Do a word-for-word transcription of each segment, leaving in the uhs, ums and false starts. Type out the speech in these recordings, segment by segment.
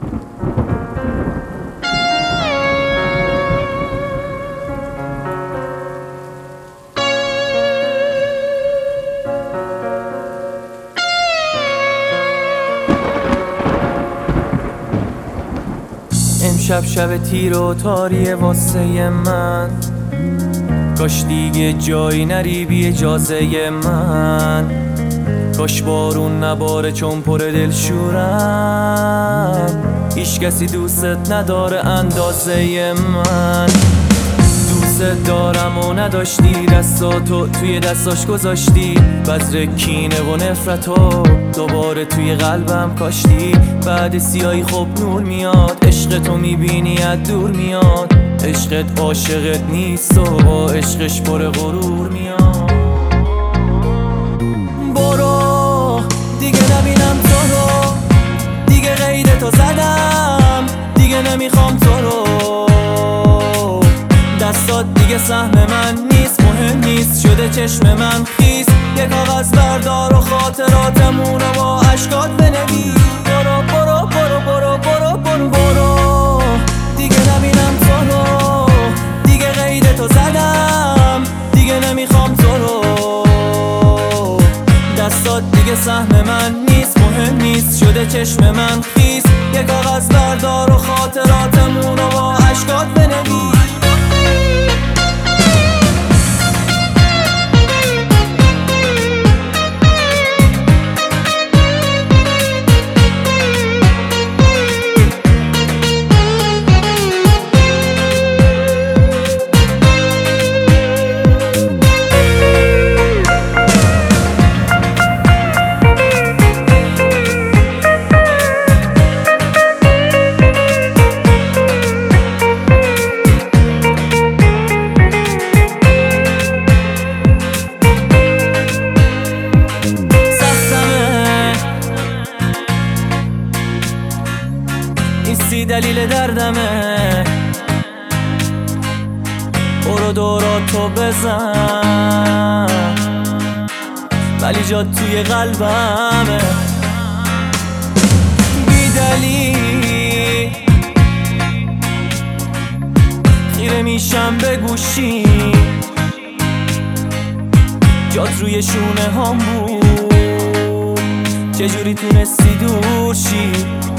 امشب شب تیر و تاریه واسه من، کاش دیگه جایی نری بی اجازه من. کاش بارون نباره چون پر دلشورم، هیچ کسی دوست نداره اندازه من. دوست دارم و نداشتی، دستاتو توی دستاش گذاشتی، بذر کینه و نفرتو دوباره توی قلبم کاشتی. بعد سیاهی خب نور میاد، عشق تو میبینی از دور میاد. عشقت عاشقت نیست و با عشقش پر غرور میاد. برو دیگه نبینم تو رو، دیگه غیر تو زدم، دیگه نمیخوام تو رو. دستات دیگه سهم من نیست، مهم نیست شده چشم من خیس. یه کاغذ بردار و خاطراتمون رو با اشکات بنویس. برو برو برو برو برو برو برو دیگه نبینم تو رو، دیگه غیر تو زدم، دیگه نمیخوام تو رو. دستات دیگه سهم من نیست، مهم نیست شده چشم من خیس. یه کاغذ بردار و خاطراتمون رو با اشکات بنویس. نیستی دلیل دردمه، برو دوراتو بزن، ولی جات توی قلبمه. بی دلیل خیره میشم به گوشی، جات روی شونه هم بود، چجوری تونستی دور شی؟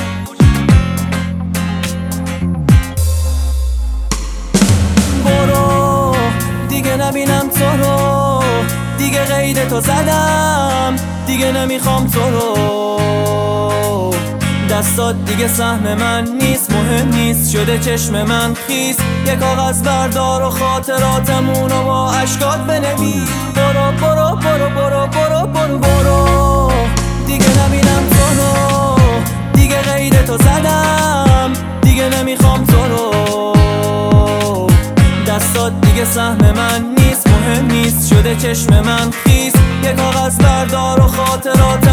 دیگه نبینم تو رو، دیگه غیر تو زدم، دیگه نمیخوام تو رو. دستات دیگه سهم من نیست، مهم نیست شده چشم من خیس. یه کاغذ بردار و خاطراتمون رو با اشکات بنویس. برو برو برو برو برو برو برو دیگه نبینم تو رو، دیگه غیر تو زدم، دیگه نمیخوام تو رو. دستات دیگه سهم من نیست، مهم نیست شده چشم من خیس. یه کاغذ بردار و خاطرات